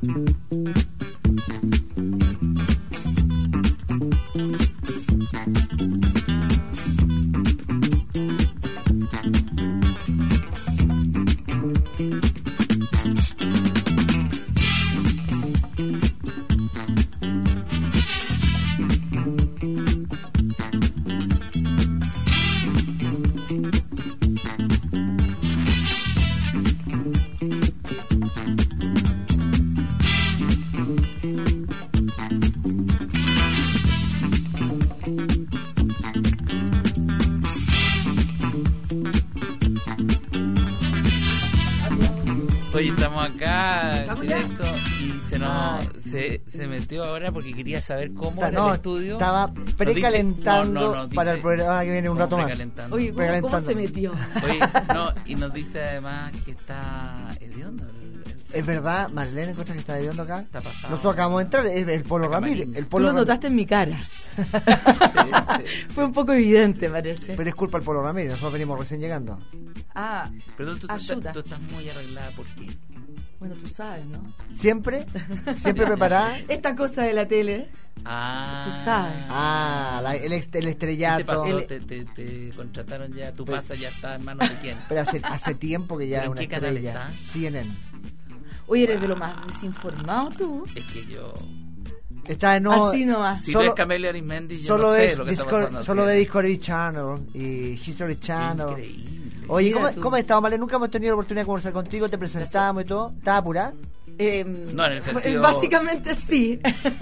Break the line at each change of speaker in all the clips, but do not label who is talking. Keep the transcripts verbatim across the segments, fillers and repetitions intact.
Ahora porque quería saber cómo
Está,
era
no,
el estudio.
Estaba precalentando no, no, no,
dice,
para el programa que viene un rato más.
Oye, ¿cómo, ¿cómo se metió?
Oye, no, y nos dice además que está hediondo. El, el
es verdad, Marlene encuentra que está hediondo acá.
Está pasado.
Nosotros acabamos de entrar, es el Polo Ramírez. El Polo
Tú lo notaste en mi cara.
sí, sí,
Fue un poco evidente, parece.
Pero es culpa del Polo Ramírez, nosotros venimos recién llegando.
Ah,
pero tú, tú,
ayuda.
tú, tú estás muy arreglada, ¿por qué?
Bueno, tú sabes, ¿no?
¿Siempre? ¿Siempre preparada?
Esta cosa de la tele.
Ah.
Tú sabes.
Ah, la, el, el estrellato.
¿Qué te pasó?
El...
¿Te, te, te contrataron ya? ¿Tu pasa ya está en manos de quién?
Pero hace, hace tiempo que ya
¿Pero
es
en
una
qué canal
estrella.
está?
C N N.
Oye, eres de lo más desinformado tú.
Es que yo...
Está no,
Así nomás.
Si
solo,
no es Camelia Arismendi, yo
solo
no sé
es
lo que
Discord,
está pasando.
solo
¿sí?
de Discovery Channel y History Channel.
Increíble.
Oye,
Mira
¿cómo,
tú.
¿cómo has estado, Marlene? Nunca hemos tenido la oportunidad de conversar contigo, te presentamos y todo. ¿Estás apurada?
Eh,
No, en el sentido-
Básicamente sí.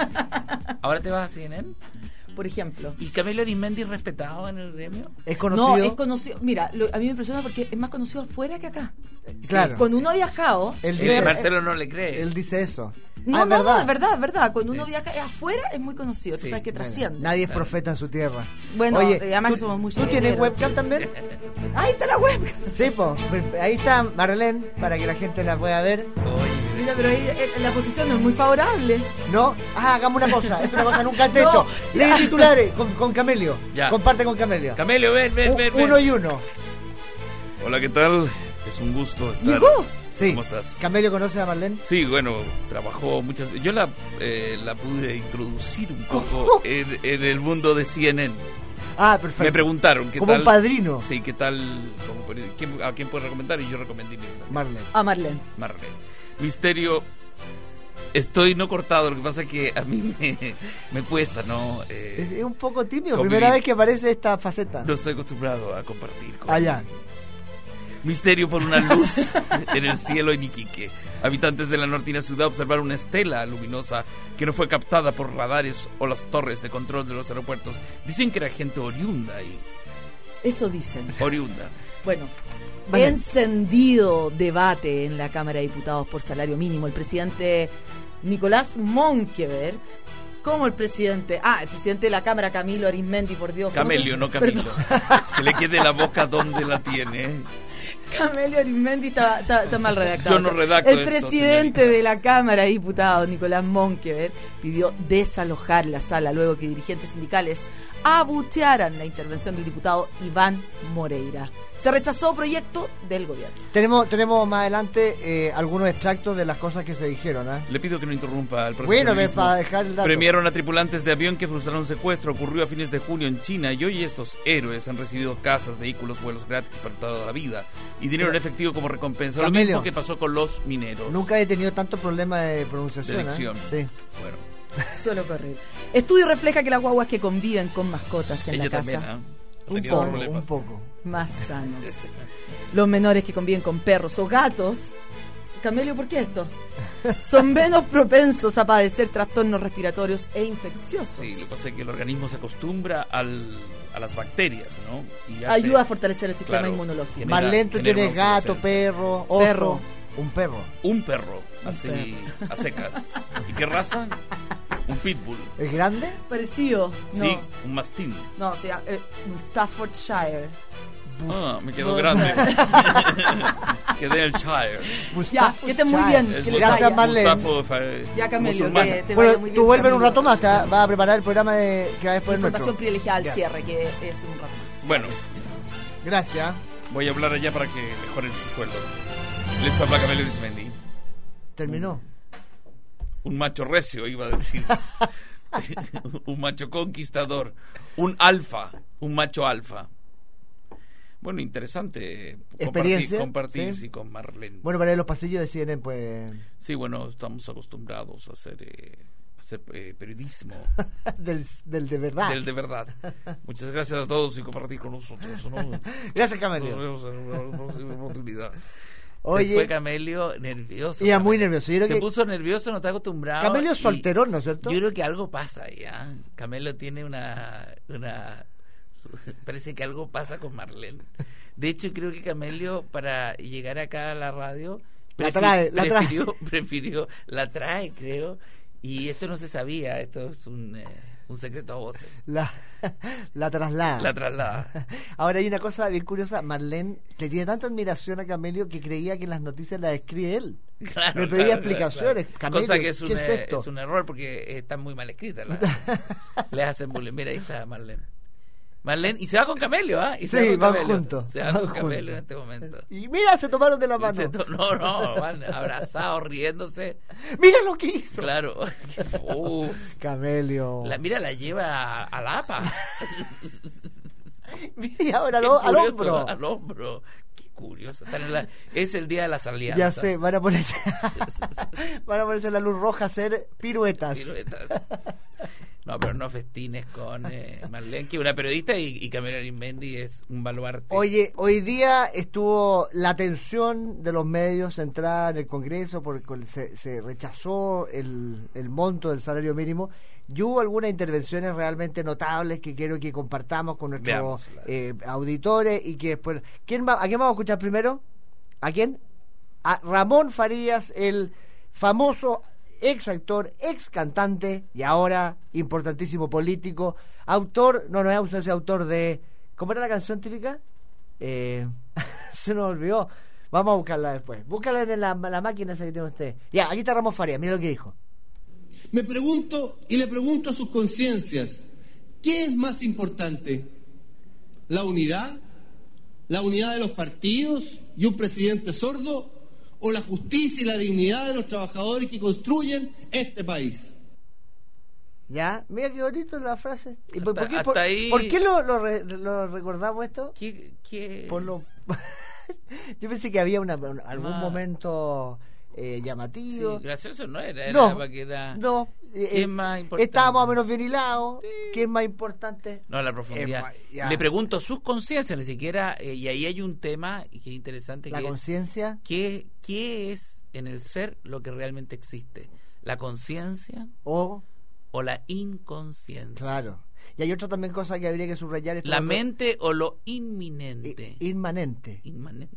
¿Ahora te vas a C N N?
Por ejemplo.
¿Y Camelia Arismendi respetado en el gremio?
¿Es conocido?
No, es conocido. Mira, lo- a mí me impresiona porque es más conocido afuera que acá.
Claro.
Cuando uno ha viajado.
Él
Eh,
dice,
Marcelo no le cree.
él dice eso.
No,
Ah, ¿es
no,
verdad?
no, es verdad, es verdad. Cuando
Sí.
uno viaja afuera es muy conocido. Tú
Sí,
sabes que
Bueno,
trasciende.
nadie es
Claro.
profeta en su tierra.
Bueno,
Oye,
eh, además
¿tú,
que somos muy
¿tú tienes
chaboleros.
webcam también?
Ahí está la web.
Sí, pues. Ahí está Marlene, para que la gente la pueda ver.
Oye,
Mira, pero ahí eh, la posición no es muy favorable.
¿No? Ah, hagamos una cosa. Es una cosa nunca antes
No.
hecho. Lee titulares con, con Camelio.
Ya.
Comparte con Camelio.
Camelio, ven, ven,
U-
ven, ven.
uno y uno.
Hola, ¿qué tal? Es un gusto estar.
¿Llegó?
Sí.
¿Cómo estás?
¿Camelio conoce a Marlene?
Sí, bueno, trabajó muchas veces. Yo la, eh, la pude introducir un poco en, en el mundo de C N N.
Ah, perfecto.
Me preguntaron qué
Como
tal.
un padrino.
Sí, qué tal. Como, ¿quién- ¿A quién puedes recomendar? Y yo recomendé mi
Marlene.
A Marlene.
Marlene. Misterio. Estoy no cortado, lo que pasa es que a mí me, me cuesta, ¿no? Eh,
Es, es un poco tímido.
Convivir.
Primera vez que aparece esta faceta.
no estoy acostumbrado a compartir. con-
Ah, ya.
Misterio por una luz en el cielo en Iquique. Habitantes de la nortina ciudad observaron una estela luminosa que no fue captada por radares o las torres de control de los aeropuertos. Dicen que era gente oriunda ahí.
Eso dicen.
Oriunda.
Bueno,
Vale.
encendido debate en la Cámara de Diputados por salario mínimo. El presidente Nicolás Monkever, como el presidente, ah, el presidente de la Cámara, Camilo Arismendi, por Dios. ¿cómo se-
Camelio, no Camilo.
Perdón.
Que le quede la boca donde la tiene.
Camelio Arismendi está, está- está mal redactado.
Yo no redacto
El
esto,
presidente
señorita.
de la Cámara de Diputados, Nicolás Monkever, pidió desalojar la sala luego que dirigentes sindicales abuchearan la intervención del diputado Iván Moreira. Se rechazó proyecto del gobierno.
Tenemos, tenemos más adelante eh, algunos extractos de las cosas que se dijeron. ¿eh?
Le pido que no interrumpa al
Bueno,
profesionalismo.
para dejar el dato.
Premiaron a tripulantes de avión que frustraron un secuestro. Ocurrió a fines de junio en China y hoy estos héroes han recibido casas, vehículos, vuelos gratis para toda la vida y dinero en efectivo como recompensa. Lo
Camelio.
mismo que pasó con los mineros.
Nunca he tenido tanto problema de pronunciación.
De
¿eh?
dicción.
Sí.
Bueno,
Suelo correr. Estudio refleja que las guaguas que conviven con mascotas en
ella
la casa
también, ¿ah? Ha
Un
tenido
poco,
problemas.
Un poco.
más sanos. Los menores que conviven con perros o gatos. Camelio, ¿por qué esto? Son menos propensos a padecer trastornos respiratorios e infecciosos.
Sí, lo que pasa es que el organismo se acostumbra al, a las bacterias, ¿no? Y hace-
Ayuda a fortalecer el sistema
Claro.
inmunológico.
Genera-
Marlene, tú
genera
tienes
una
gato,
defensa.
perro, oso.
Perro.
Un perro.
Un perro, así a secas. ¿Y qué raza? Un pitbull.
¿Es grande?
Parecido. No,
Sí, un mastín.
no, o sea, eh, un Staffordshire.
Ah, me quedó
No,
grande.
no.
Quedé en el Shire.
Ya, que esté muy bien.
Es
Que les
Gracias,
vaya.
Marlene.
Mustafa, fa-
Ya, Camelio,
musulmán.
que te vaya
Bueno,
muy bien.
tú vuelves en un
Camilo.
rato más, te vas a preparar el programa de que va después el
Información
nuestro.
privilegiada al
Ya.
cierre, que es un rato más.
Bueno,
Gracias.
voy a hablar allá para que mejoren su sueldo. Les habla Camelio Arismendi.
Terminó.
un macho recio, iba a decir. Un macho conquistador, un alfa, un macho alfa. Bueno, interesante compartir,
Experiencia,
compartir
¿sí?
sí, con Marlene.
Bueno, para los pasillos de C N N, pues...
Sí, bueno, estamos acostumbrados a hacer, eh, a hacer eh, periodismo.
del, del de verdad.
Del de verdad. Muchas gracias a todos y compartir con nosotros, ¿no?
Gracias, Camelio.
Nos vemos en una próxima oportunidad.
Oye,
se fue Camelio nervioso.
Iba muy
Camelio.
nervioso. Yo creo
Se
que
puso nervioso, no está acostumbrado.
Camelio es
y
solterón, ¿no es cierto?
Yo creo que algo pasa ya. Camelio tiene una... una parece que algo pasa con Marlene. De hecho, creo que Camelio, para llegar acá a la radio,
La
prefi-
trae, la trae.
prefirió, prefirió, la trae, creo. Y esto no se sabía, esto es un, eh, un secreto a voces.
La, la traslada.
La traslada.
Ahora hay una cosa bien curiosa. Marlene le tiene tanta admiración a Camelio que creía que las noticias las escribe él.
Claro,
Me pedía
claro,
explicaciones.
claro.
Camelio,
Cosa que es un,
¿qué es
eh,
esto?
es un error porque están muy mal escritas. La- Les hacen bullying. Mira, ahí está Marlene. Marlene, y se va con Camelio, ¿ah? Y se
Sí,
va con
van
Camelio.
juntos,
Se va
van
con Camelio
juntos.
en este momento.
Y mira, se tomaron de la mano.
Se to- No, no, van abrazados, riéndose.
Mira lo que hizo.
Claro. Uh,
Camelio.
la, mira, la lleva a, a la A P A.
Mira, y ahora
Qué
lo- al
curioso,
hombro.
Al hombro. Qué curioso. Están en la- es el día de las alianzas.
Ya sé, van a ponerse van a ponerse la luz roja a hacer piruetas.
Piruetas. No, pero no festines con eh, Marlene, que es una periodista, y, y Camelio Arismendi es un baluarte.
Oye, hoy día estuvo la atención de los medios centrada en el Congreso porque se, se rechazó el, el monto del salario mínimo y hubo algunas intervenciones realmente notables que quiero que compartamos con nuestros
Veámoslas.
eh, auditores y que después... ¿quién va, ¿A quién vamos a escuchar primero? ¿A quién? A Ramón Farías, el famoso ex actor, ex cantante y ahora importantísimo político, autor, no, no es autor, es autor de... ¿Cómo era la canción típica? Eh, se nos olvidó. Vamos a buscarla después. Búscala en la, la máquina esa que tiene usted. Ya, aquí está Ramón Farías, mira lo que dijo.
Me pregunto y le pregunto a sus conciencias, ¿qué es más importante? ¿La unidad? ¿La unidad de los partidos y un presidente sordo? ¿O la justicia y la dignidad de los trabajadores que construyen este país?
Ya, mira qué bonito la frase. ¿Y por,
Hasta-
por qué,
hasta
por-
ahí-
por qué lo, lo, re- lo recordamos esto?
¿Qué, qué?
Por lo... Yo pensé que había una, un- algún
Ma-
momento eh,
Sí,
llamativo.
gracioso no era, era
No,
para que era...
no. eh,
¿Qué
eh,
es más importante?
Estaba más o menos bien hilado.
Sí.
¿Qué es más importante?
No, la profundidad.
Eh, ya.
Le pregunto sus conciencias, ni siquiera, eh, y ahí hay un tema que es interesante,
La
que es
conciencia.
¿qué, qué es en el ser lo que realmente existe? ¿La conciencia
O,
o la inconsciencia?
claro. Y hay otra también cosa que habría que subrayar. esto
¿La
otro-
mente o lo
i-
inminente?
inmanente.
Inmanente.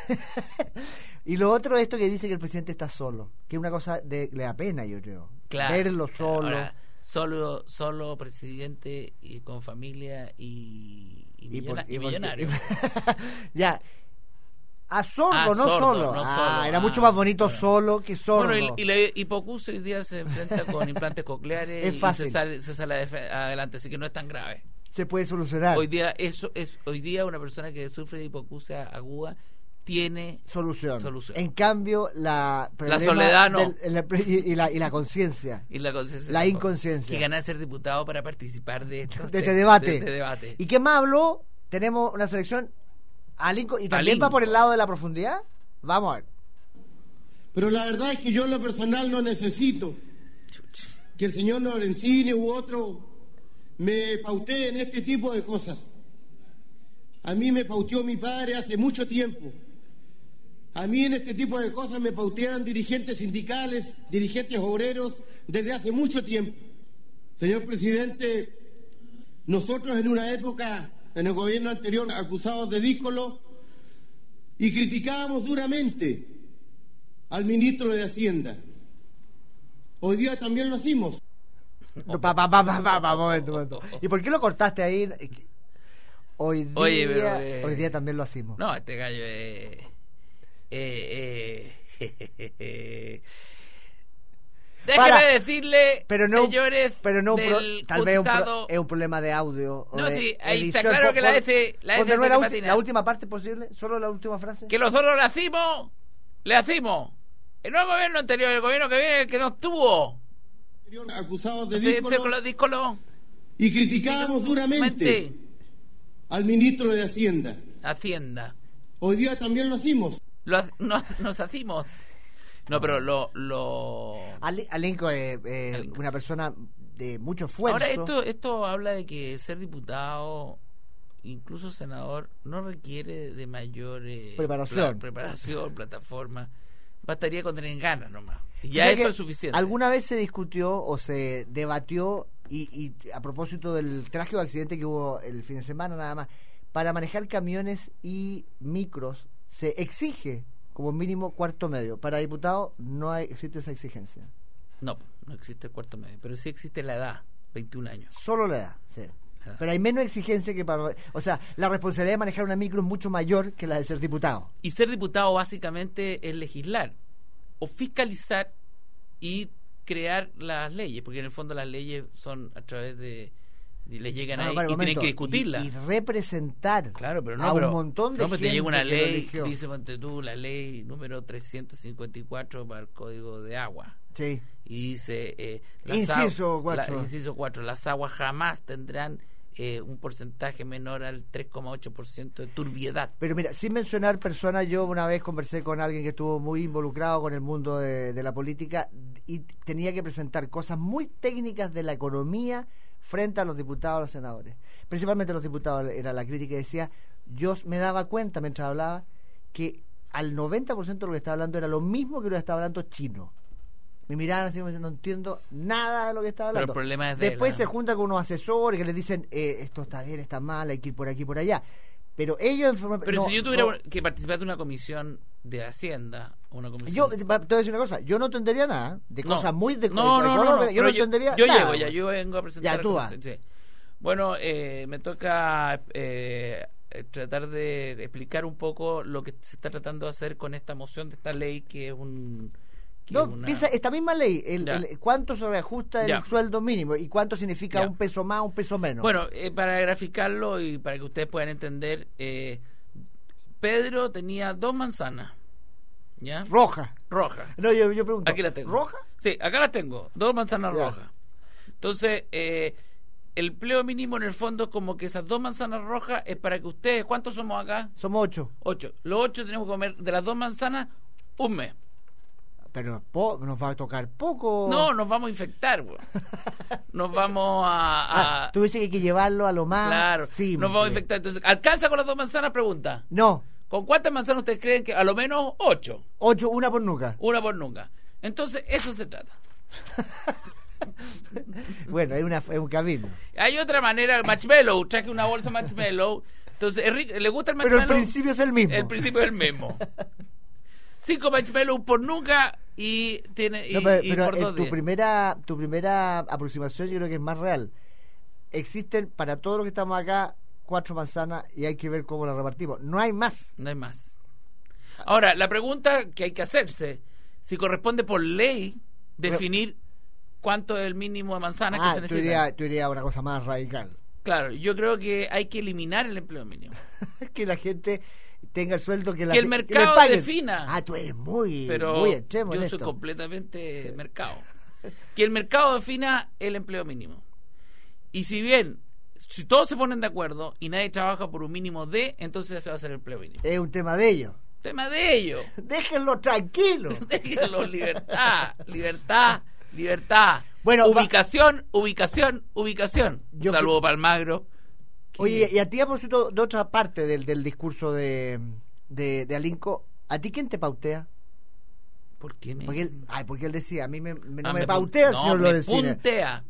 Y lo otro es esto que dice que el presidente está solo, que es una cosa de le da pena, yo creo.
Claro.
Verlo solo.
Ahora, solo, solo presidente y con familia y, y,
y por-
millona- y
y por-
millonario.
Ya. A sordo,
Ah,
no
sordo,
solo.
no
Ah,
solo.
era
Ah,
mucho más bonito
bueno.
solo que sordo.
Bueno, y, y la hipoacusia hoy día se enfrenta con implantes cocleares
Es
y
fácil.
se sale, se sale adefe- adelante, así que no es tan grave.
Se puede solucionar.
Hoy día eso es hoy día una persona que sufre de hipoacusia aguda tiene
Solución.
Solución.
En cambio, la, problema
soledad no.
del- la- y, y la, y la conciencia.
y la conciencia
La
tampoco.
inconsciencia.
Que ganas ser diputado para participar de esto,
De este debate.
de- de debate.
¿Y qué más habló? Tenemos una selección a Lincoln. ¿Y también
Lincoln.
va por el lado de la profundidad? Vamos a ver.
Pero la verdad es que yo en lo personal no necesito que el señor Lorenzini u otro me pautee en este tipo de cosas. A mí me pauteó mi padre hace mucho tiempo. A mí en este tipo de cosas me pautearon dirigentes sindicales, dirigentes obreros, desde hace mucho tiempo. Señor presidente, nosotros en una época, en el gobierno anterior, acusados de díscolo, y criticábamos duramente al ministro de Hacienda. Hoy día también lo hicimos.
No, pa, pa, pa, pa, pa, pa, momento, momento. ¿Y por qué lo cortaste ahí? Hoy día,
Oye, pero, eh,
hoy día también lo hacemos.
No, este gallo es eh, eh, déjeme
Para.
decirle,
pero no,
señores,
pero no un pro-
del
tal vez un pro-
juzgado-
es un problema de audio. o
No,
de
sí, ahí está
edición.
claro
Pon-
que la
pon-
F- la
pon de
F
nuevo la,
te
ulti-
patina.
la última parte posible, solo la última frase.
que nosotros le hacemos, le hacemos El nuevo gobierno anterior, el gobierno que viene, que no estuvo.
Acusados de
Fíjense
díscolo,
con los díscolos.
y criticábamos duramente
Mente.
al ministro de Hacienda.
Hacienda.
Hoy día también lo hicimos.
Lo, ha- no, nos hacimos. No, pero lo... lo...
Ale- Alenco es eh,
Alenco.
una persona de mucho esfuerzo.
Ahora, esto, esto habla de que ser diputado, incluso senador, no requiere de mayor eh,
Preparación.
pla- preparación, plataforma. Bastaría con tener ganas nomás. Y
O
ya
sea
eso
que
es suficiente.
¿Alguna vez se discutió o se debatió, y, y a propósito del trágico accidente que hubo el fin de semana nada más, para manejar camiones y micros se exige como mínimo cuarto medio? Para diputados no hay, existe esa exigencia.
No, no existe el cuarto medio, pero sí existe la edad, veintiún años.
Solo la edad, sí.
Ah.
Pero hay menos exigencia que para... O sea, la responsabilidad de manejar una micro es mucho mayor que la de ser diputado.
Y ser diputado básicamente es legislar o fiscalizar y crear las leyes, porque en el fondo las leyes son a través de... y les llegan
Ah,
ahí
para,
y
un
tienen
momento.
que discutirlas.
Y, y representar
Claro, pero no,
a
pero,
un montón de
no, pero te
gente
llega una
que lo
ley,
eligió.
dice ponte tú, la ley número trescientos cincuenta y cuatro para el Código de Agua.
Sí.
Y dice... Eh, las
Inciso
agu-
cuatro.
la- inciso cuatro. Las aguas jamás tendrán eh, un porcentaje menor al tres coma ocho por ciento de turbiedad.
Pero mira, sin mencionar personas, yo una vez conversé con alguien que estuvo muy involucrado con el mundo de, de la política y tenía que presentar cosas muy técnicas de la economía frente a los diputados, a los senadores. Principalmente los diputados, era la crítica que decía, yo me daba cuenta mientras hablaba que al noventa por ciento de lo que estaba hablando era lo mismo que lo que estaba hablando chino. Me miraban así como diciendo, no entiendo nada de lo que estaba
Pero el
hablando.
problema es de
Después
la-
se junta con unos asesores que les dicen, eh, esto está bien, está mal, hay que ir por aquí, por allá. Pero ellos... en forma-
Pero
no,
si yo tuviera
no.
que participar de una comisión de Hacienda, una comisión...
Yo te te voy a decir una cosa, yo no entendería nada de
No.
cosas muy de
no,
de-
no, no,
económicas,
no,
yo no
pero
entendería
yo
nada.
llego ya, yo vengo a presentar...
Ya, tú
la
vas.
comisión, sí. Bueno, eh, me toca eh, eh, tratar de explicar un poco lo que se está tratando de hacer con esta moción de esta ley que es un... que
No,
es una-
piensa, esta misma ley, el,
Ya.
el- cuánto se reajusta el
Ya.
sueldo mínimo y cuánto significa
Ya.
un peso más, un peso menos.
Bueno, eh, para graficarlo y para que ustedes puedan entender, eh, Pedro tenía dos manzanas, ¿ya?
roja.
Rojas.
No, yo, yo pregunto.
Aquí las tengo.
¿Roja?
Sí, acá las tengo. Dos manzanas
Ya.
rojas. Entonces, eh, el empleo mínimo en el fondo es como que esas dos manzanas rojas es para que ustedes, ¿cuántos somos acá?
Somos ocho.
Ocho. Los ocho tenemos que comer de las dos manzanas un mes.
Pero po- nos va a tocar poco.
No, nos vamos a infectar, güey. Nos vamos a... a-
Ah, tú dices que hay que llevarlo a lo más
claro,
simple.
nos vamos a infectar. Entonces, ¿alcanza con las dos manzanas? Pregunta.
No,
¿Con cuántas manzanas ustedes creen que? A lo menos ocho.
ocho, una por nuca.
Una por nunca. Entonces, eso se trata.
Bueno, es, una, es un camino.
Hay otra manera, el marshmallow, traje una bolsa de marshmallow. Entonces, es rico, ¿le gusta el
Pero
marshmallow?
el principio es el mismo.
El principio es el mismo. Cinco marshmallow por nunca y tiene y,
No, pero,
y
pero
por
en
dos
tu
días.
primera, tu primera aproximación yo creo que es más real. Existen para todos los que estamos acá cuatro manzanas y hay que ver cómo las repartimos. No hay más.
No hay más. Ahora, la pregunta que hay que hacerse, si corresponde por ley definir cuánto es el mínimo de manzanas
Ah,
que se
tú
necesita.
dirías, tú dirías una cosa más radical.
Claro, yo creo que hay que eliminar el empleo mínimo.
Que la gente tenga el sueldo que, la
Que el
que
mercado
le paguen.
defina.
Ah, tú eres muy,
Pero
muy extremo
yo
en
soy
esto.
completamente mercado. Que el mercado defina el empleo mínimo. Y si bien, si todos se ponen de acuerdo y nadie trabaja por un mínimo de, entonces ese va a ser el empleo mínimo.
Es un tema de ellos.
Tema de ello.
Déjenlo tranquilo.
Déjenlo, libertad, libertad, libertad.
Bueno, va-
ubicación, ubicación, ubicación.
Yo
Un saludo para Almagro.
Oye, y a ti a propósito de otra parte del, del discurso de, de, de Alinco, ¿a ti quién te pautea?
¿Por qué me.?
Porque él, ay, porque él decía, a mí me, me- no
Ah,
me,
pun-
pautea el
no,
señor
me
Lorenzini.
puntea.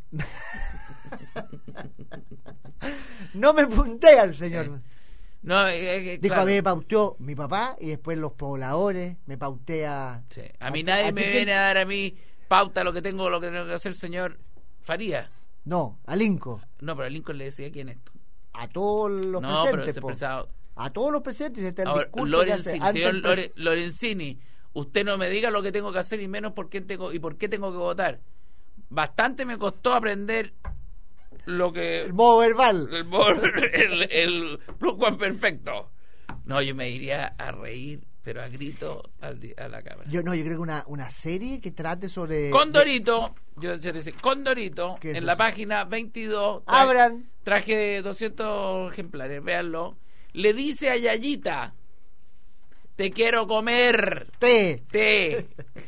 No me puntea el señor.
No, eh, eh,
Dijo,
claro.
a mí me pauteó mi papá y después los pobladores, me pautea...
Sí. A mí
¿A-
nadie
a ti
me
quién-
viene a dar a mí pauta lo que tengo lo que tengo que hacer, señor Faría.
No, Alinco.
No, pero a Lincoln le decía quién esto.
A todos los
No, pero
presentes,
ese
po.
expresado.
A todos los presentes, este es el
Ahora,
discurso
Lorenzini,
que hace
señor
antes el pres-
Lore- Lorenzini, usted no me diga lo que tengo que hacer y menos por qué tengo y por qué tengo que votar. Bastante me costó aprender lo que
el modo verbal.
el, el, el pluscuamperfecto. No, yo me iría a reír pero a grito al di- a la cámara.
Yo no, yo creo que una, una serie que trate sobre...
Condorito, yo sé decir, Condorito,
¿Qué es
en la
eso?
página veintidós, tra-
Abran.
traje doscientos ejemplares, véanlo. Le dice a Yayita, te quiero comer,
T.
te,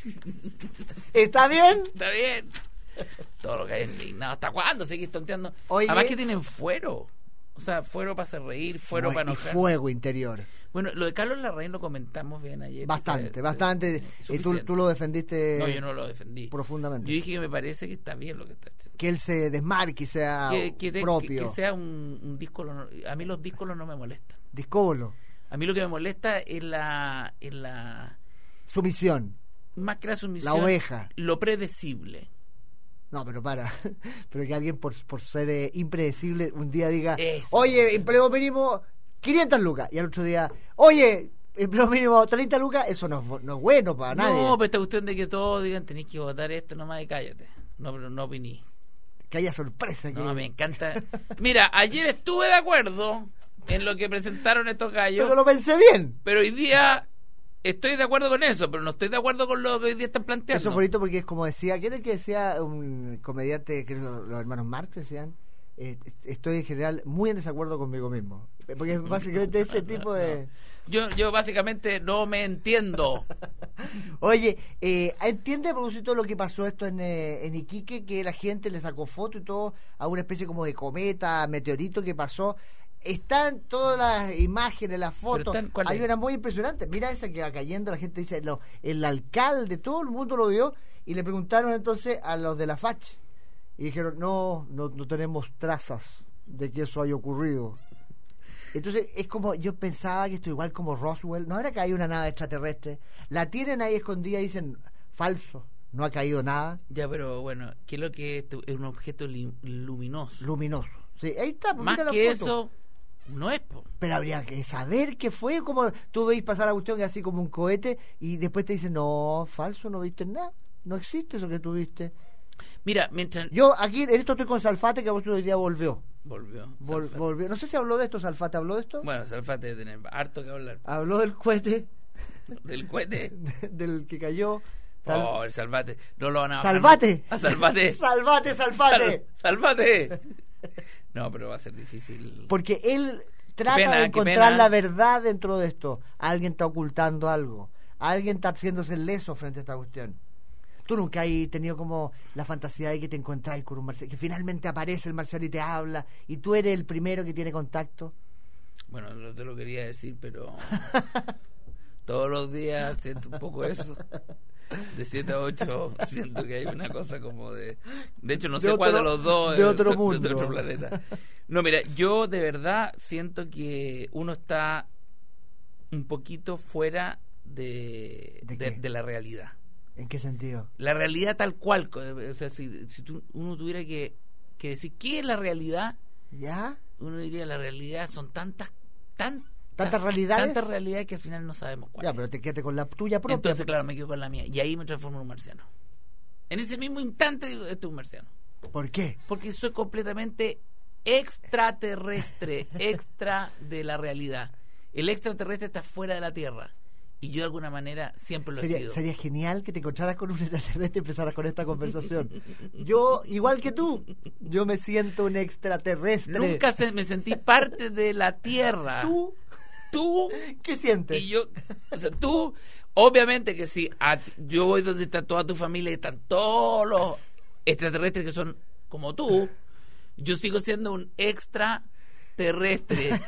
¿Está bien?
¿está bien? Todo lo que hay indignado. ¿Hasta cuándo seguís tonteando?
Oye.
Además que tienen fuero. O sea, fuero para hacer reír, fuero
Fue-
para
y
enojar.
fuego interior.
Bueno, lo de Carlos Larraín lo comentamos bien ayer.
Bastante,
Se- se-
bastante.
eh,
Y tú,
suficiente.
tú lo defendiste
No, yo no lo defendí.
profundamente.
Yo dije que me parece que está bien lo que está haciendo.
Que él se desmarque y sea
Que, que, de-
propio.
que- que sea un, un díscolo. no- A mí los díscolos no me molestan.
Discóbolo.
A mí lo que me molesta es la, es la
Sumisión.
más que la sumisión,
La oveja.
lo predecible.
No, pero para. Pero que alguien por, por ser eh, impredecible un día diga,
Eso.
oye, empleo mínimo quinientas lucas. Y al otro día, oye, empleo mínimo treinta lucas. Eso no, es bu- no es bueno para nadie.
No, pero esta cuestión de que todos digan tenéis que votar esto nomás y cállate. No, pero no opiní.
Que haya sorpresa. Que...
No, me encanta. Mira, ayer estuve de acuerdo en lo que presentaron estos gallos,
Pero lo pensé bien.
pero hoy día estoy de acuerdo con eso, pero no estoy de acuerdo con lo que hoy día están planteando.
Eso es bonito porque es como decía, ¿quién es el que decía un comediante, creo los hermanos Marx decían? Eh, estoy en general muy en desacuerdo conmigo mismo. Porque es básicamente ese tipo de...
Yo, yo básicamente no me entiendo.
Oye, eh, ¿entiende a propósito lo que pasó esto en, eh, en Iquique? Que la gente le sacó foto y todo a una especie como de cometa, meteorito que pasó. Están todas las imágenes, las fotos.
están- ¿cuál
Hay
es?
una muy impresionante. Mira esa que va cayendo, la gente dice, lo- el alcalde, todo el mundo lo vio y le preguntaron entonces a los de la F A C H y dijeron, no, no, no tenemos trazas de que eso haya ocurrido. Entonces es como, yo pensaba que esto igual como Roswell, no era que hay una nave extraterrestre, la tienen ahí escondida y dicen, falso, no ha caído nada,
Ya, pero bueno, ¿qué es lo que es? Es un objeto li- luminoso.
luminoso. Sí, ahí está, pues,
Más
mira la
que
foto.
eso, no es. Po.
Pero habría que saber qué fue, como tú veis pasar a cuestión que así como un cohete y después te dicen, no, falso, no viste nada, no existe eso que tú viste.
Mira, mientras...
Yo aquí, en esto estoy con Salfate, que a vos hoy día volvió.
Volvió.
Vol-
Salfate.
volvió. No sé si habló de esto, Salfate, ¿habló de esto?
Bueno, Salfate debe tener harto que hablar.
Habló del cohete,
Del cohete.
del que cayó. Sal-
Oh, el Salvate. No lo van a bajar.
¡Salvate!
A Salvate.
¡Salvate, Salfate!
Sal- Salvate. No, pero va a ser difícil.
Porque él trata
pena,
de
qué
encontrar
pena.
la verdad dentro de esto. Alguien está ocultando algo. Alguien está haciéndose leso frente a esta cuestión. Tú nunca has tenido como la fantasía de que te encontráis con un marciano, que finalmente aparece el marciano y te habla, y tú eres el primero que tiene contacto.
Bueno, no te lo quería decir, pero todos los días siento un poco eso. De siete a ocho siento que hay una cosa como de... De hecho, no
De
sé cuál de
otro-
los dos
de
es
otro mundo.
de otro planeta. No, mira, yo de verdad siento que uno está un poquito fuera de,
¿De
de,
qué?
de la realidad.
¿En qué sentido?
La realidad tal cual. co- O sea, si, si tú- uno tuviera que, que decir qué es la realidad,
¿Ya?
uno diría la realidad son tantas, tan,
¿Tantas realidades?
tantas realidades que al final no sabemos cuál
Ya,
es.
pero te quédate con la tuya propia.
Entonces, claro, me quedo con la mía. Y ahí me transformo en un marciano. En ese mismo instante, digo, este es un marciano.
¿Por qué?
Porque soy completamente extraterrestre, extra de la realidad. El extraterrestre está fuera de la Tierra. Y yo de alguna manera siempre lo he
Sería,
sido.
sería genial que te encontraras con un extraterrestre y empezaras con esta conversación. Yo, igual que tú, yo me siento un extraterrestre.
Nunca se- me sentí parte de la Tierra.
¿Tú
Tú
qué sientes?
y yo, o sea, tú, obviamente que sí, a ti- yo voy donde está toda tu familia y están todos los extraterrestres que son como tú, yo sigo siendo un extraterrestre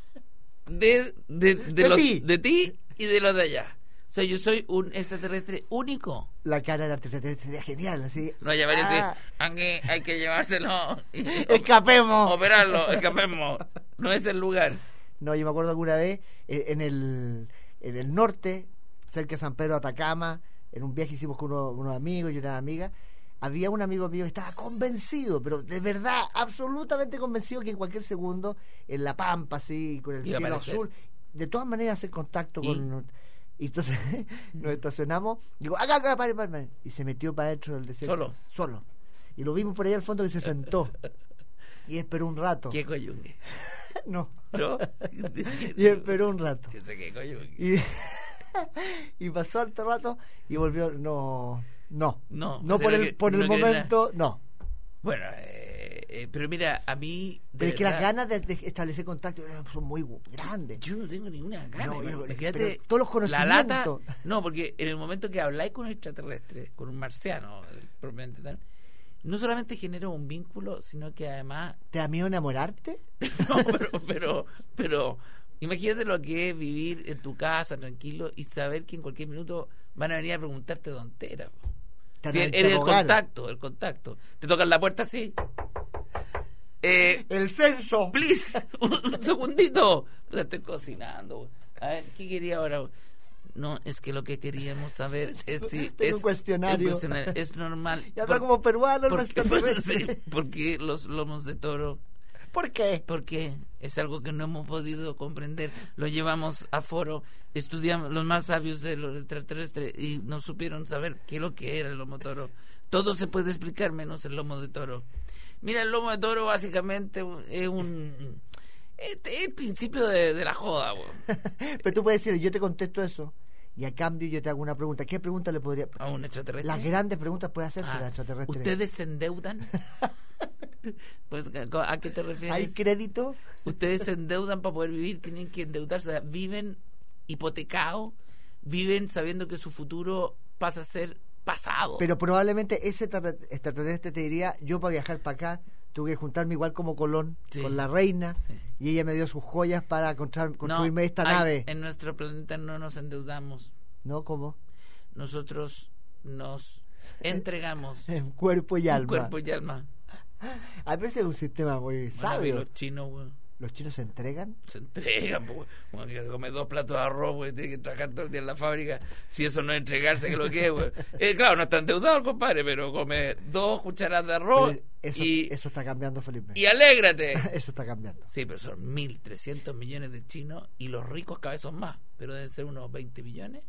de, de, de,
De
los,
ti.
de ti y de los de allá. O sea, yo soy un extraterrestre único.
La cara del extraterrestre sería genial, así.
No, ya varios
Ah,
que hay, que hay que llevárselo. y-
Escapemos.
Operarlo, escapemos. No es el lugar.
No, yo me acuerdo alguna vez eh, en el en el norte, cerca de San Pedro de Atacama, en un viaje hicimos con uno- unos amigos y una amiga, había un amigo mío que estaba convencido, pero de verdad, absolutamente convencido que en cualquier segundo, en la pampa, así, con el
Iba a
cielo
aparecer.
azul, de todas maneras hacer contacto
¿Y?
con... Y entonces nos estacionamos, digo, acá, acá, pare, pare, pare", y se metió para adentro del desierto.
¿Solo?
Solo. Y lo vimos por ahí al fondo que se sentó. Y esperó un rato.
¿Qué coyungue?
No.
¿No?
Y esperó un rato.
Que sé qué coyungue.
Y, Y pasó harto rato y volvió, no, no,
No,
no
o sea,
por
no
el,
que-
por el
no quería
momento, no.
Bueno, eh, eh, pero mira, a mí... de
Pero es que las
verdad,
ganas de, de establecer contacto son muy grandes.
Yo no tengo ninguna gana.
No,
pero
pero-
imagínate
pero todos los
la lata.
conocimientos.
No, porque en el momento que habláis con un extraterrestre, con un marciano, eh, propiamente tal, no solamente genera un vínculo, sino que además...
¿Te da miedo enamorarte?
No, pero, pero, pero imagínate lo que es vivir en tu casa tranquilo y saber que en cualquier minuto van a venir a preguntarte tonteras.
Te
Si
van a
eres el
interrogar.
contacto, el contacto. Te tocan la puerta así. Eh,
El censo.
please, un segundito. La estoy cocinando. A ver, ¿qué quería ahora? No, es que lo que queríamos saber es si
Tengo
es
un cuestionario.
un cuestionario, es normal.
Y habla
Por-
como peruano el
porque,
extraterrestre.
sí, porque los lomos de toro,
¿Por qué?
porque es algo que no hemos podido comprender. Lo llevamos a foro, estudiamos los más sabios de los extraterrestres y no supieron saber qué es lo que era el lomo toro. Todo se puede explicar menos el lomo de toro. Mira, el lomo de toro básicamente es un... Este es el principio de, de la joda, weón.
Pero tú puedes decir, yo te contesto eso y a cambio yo te hago una pregunta. ¿Qué pregunta le podría...?
A un extraterrestre.
Las grandes preguntas puede hacerse
Ah,
la extraterrestre.
¿Ustedes se endeudan? Pues, ¿a qué te refieres?
¿Hay crédito?
Ustedes se endeudan para poder vivir, tienen que endeudarse, o sea, viven hipotecados, viven sabiendo que su futuro pasa a ser pasado.
Pero probablemente ese extra- extraterrestre te diría, yo para viajar para acá tuve que juntarme igual como Colón,
Sí.
con la reina,
Sí.
y ella me dio sus joyas para construir- construirme
No,
esta
hay-
nave.
En nuestro planeta no nos endeudamos,
¿No? ¿Cómo?
nosotros nos entregamos
En cuerpo y
un
alma.
cuerpo y alma.
A veces es un sistema muy
Bueno, y
sabio.
los chinos, güey,
¿Los chinos se entregan?
se entregan, pues, bueno, que come dos platos de arroz, güey, tiene que trabajar todo el día en la fábrica. Si eso no es entregarse, que lo que es, güey. Eh, claro, no está endeudado el compadre, pero come dos cucharadas de arroz
Pero eso,
y,
eso está cambiando, Felipe.
y alégrate.
Eso está cambiando.
Sí, pero son mil trescientos millones de chinos y los ricos cada vez son más, pero deben ser unos veinte millones.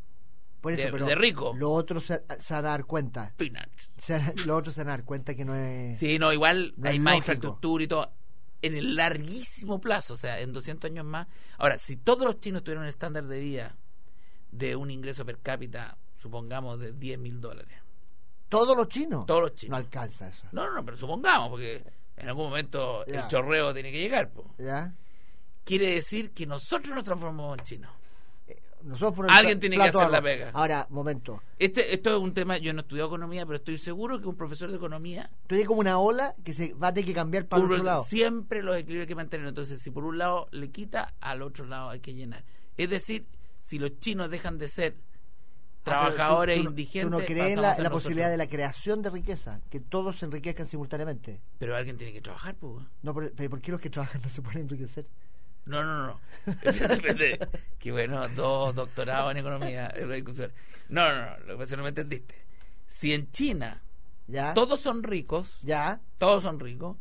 Por eso,
De-
pero
de rico.
Los otros se, se van a dar cuenta.
Peanuts.
Se, los otros se van a dar cuenta que no es...
Sí, no, igual
No
hay
es
más
lógico.
infraestructura y todo. En el larguísimo plazo, o sea, en doscientos años más. Ahora, si todos los chinos tuvieran un estándar de vida de un ingreso per cápita, supongamos, de diez mil dólares.
¿Todos los chinos?
Todos los chinos.
No alcanza eso.
No, no, no, pero supongamos, porque en algún momento
Ya.
el chorreo tiene que llegar. Po.
¿Ya?
Quiere decir que nosotros nos transformamos en chinos.
Nosotros por
Alguien tiene que
plato de
hacer la
arroz.
pega.
Ahora, momento.
Este, esto es un tema, yo no he estudiado economía, pero estoy seguro que un profesor de economía
Tú hay como una ola que se va a tener que cambiar para el
por-
otro lado.
siempre los equilibrios hay que mantener. Entonces, si por un lado le quita, al otro lado hay que llenar. Es decir, si los chinos dejan de ser trabajadores
Ah, pero tú- tú no-
indigentes,
¿Tú no crees
pasamos
la,
a ser
la
nosotros.
posibilidad de la creación de riqueza? Que todos se enriquezcan simultáneamente.
Pero alguien tiene que trabajar, pues.
No, pero, pero ¿por qué los que trabajan no se pueden enriquecer?
No, no, no. Espérate, que bueno, dos doctorados en economía. Es la discusión. No, no, no. Lo que pasa es que no me entendiste. Si en China
¿Ya?
todos son ricos,
¿Ya?
todos son ricos,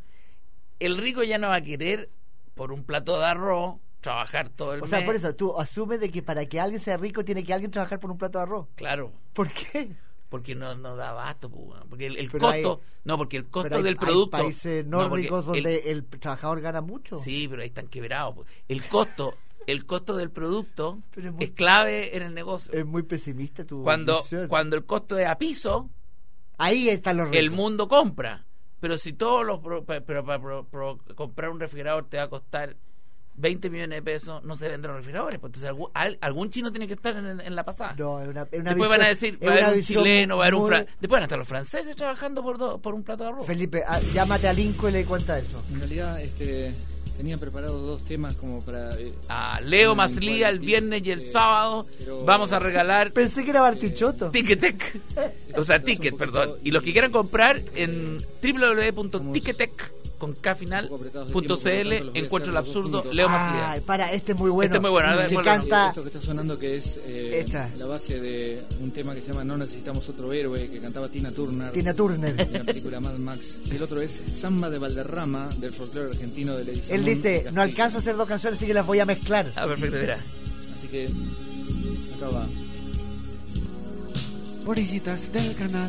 el rico ya no va a querer por un plato de arroz trabajar todo el
O sea,
mes.
por eso, tú asumes de que para que alguien sea rico tiene que alguien trabajar por un plato de arroz.
Claro,
¿Por qué?
porque no, no da abasto, pues, weón. Porque el, el
Pero
costo,
hay-
no, porque el costo
Pero hay-
del producto.
Hay países
no, porque
nórdicos
el-
donde el, trabajador gana mucho.
Sí, pero ahí están quebrados. pues. El costo, el costo del producto
Pero es muy-
es clave en el negocio.
Es muy pesimista tu
Cuando,
visión.
cuando el costo es a piso,
Ahí están los ricos.
el mundo compra. Pero si todos los pro- pa- pero para pro- pro- comprar un refrigerador te va a costar veinte millones de pesos, no se venden los refrigeradores. Pues entonces algún, al- algún chino tiene que estar en, en la pasada.
No, es una, es una
Después van a
visión-
decir,
es
va a haber
una
un
visión
chileno, va a haber un
muy-
francés. Después van a estar los franceses trabajando por, do- por un plato de arroz.
Felipe, ah, llámate a Lincoln y le cuenta eso.
En realidad, este, tenía preparados dos temas como para... eh,
A Leo
un
Maslía el
eventual
viernes y el
bis, eh,
sábado
pero-
vamos a regalar
Pensé que era Bartichotto.
Ticketek. O sea, ticket, perdón. Y los que quieran comprar en w w w punto ticketek con K final punto c l encuentro el absurdo Leo Maslía.
Ay, para, este es muy bueno.
Este es muy bueno, a ver,
Que
ponlo.
canta...
Esto que está sonando que es eh,
Esta.
la base de un tema que se llama No necesitamos otro héroe, que cantaba Tina Turner
Tina Turner.
en la película Mad Max. Y el otro es Samba de Valderrama, del folclore argentino de Lady
Él
Simón
dice,
y
no
Castillo.
alcanzo a hacer dos canciones, así que las voy a mezclar.
Ah, perfecto, mira.
Así que acá va.
Orillitas del canal.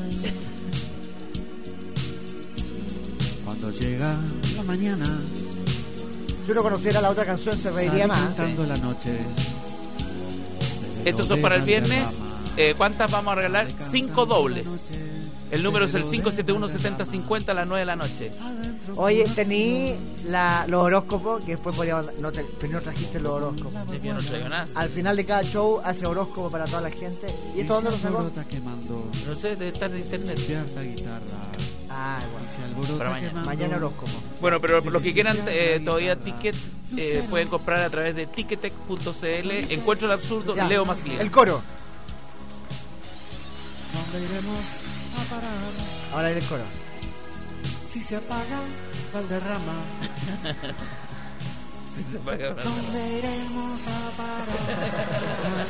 Cuando llega la mañana,
Si uno conociera la otra canción se reiría
sale
más.
cantando la noche. Desde
Estos son para el viernes. Eh, ¿Cuántas vamos a regalar? Cinco dobles. El número es el cinco siete uno setenta cincuenta a las nueve de la noche.
Oye, tení la, los horóscopos, que después podíamos... No, te, pero no trajiste los horóscopos.
Yo no traigo nada.
Al final de cada show hace horóscopo para toda la gente. ¿Y esto dónde lo sacó?
No sé, debe estar en internet.
La guitarra.
Ah, bueno.
Para mañana.
Mañana horóscopo.
Bueno, pero los que quieran eh, todavía ticket, eh, pueden comprar a través de ticketek punto cl. Encuentro el absurdo,
Ya,
Leo más líder.
el coro.
¿Dónde iremos a parar?
Ahora el coro.
Si se apaga Valderrama. ¿Dónde iremos a parar?